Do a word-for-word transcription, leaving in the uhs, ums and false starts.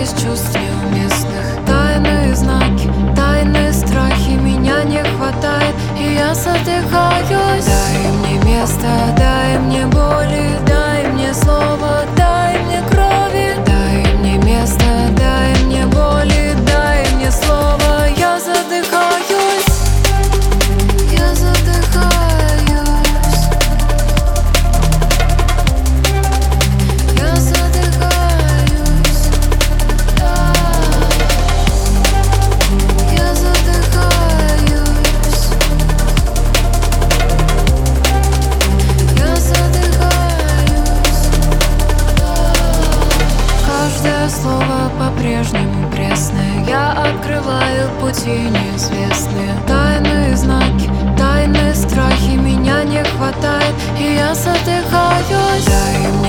без чувств неуместных. Тайные знаки, тайные страхи, меня не хватает, и я задыхаюсь. Дай мне место, дай мне боли, дай мне слово, дай мне крови. Дай мне место, дай мне боли, дай мне слово. Я задыхаюсь, я задыхаюсь. Я задыхаюсь, да. Я задыхаюсь. Я задыхаюсь, да. Каждое слово по-прежнему пресное. Я открываю пути неизвестные. Тайные знаки, тайные страхи, меня не хватает, и я задыхаюсь. Дай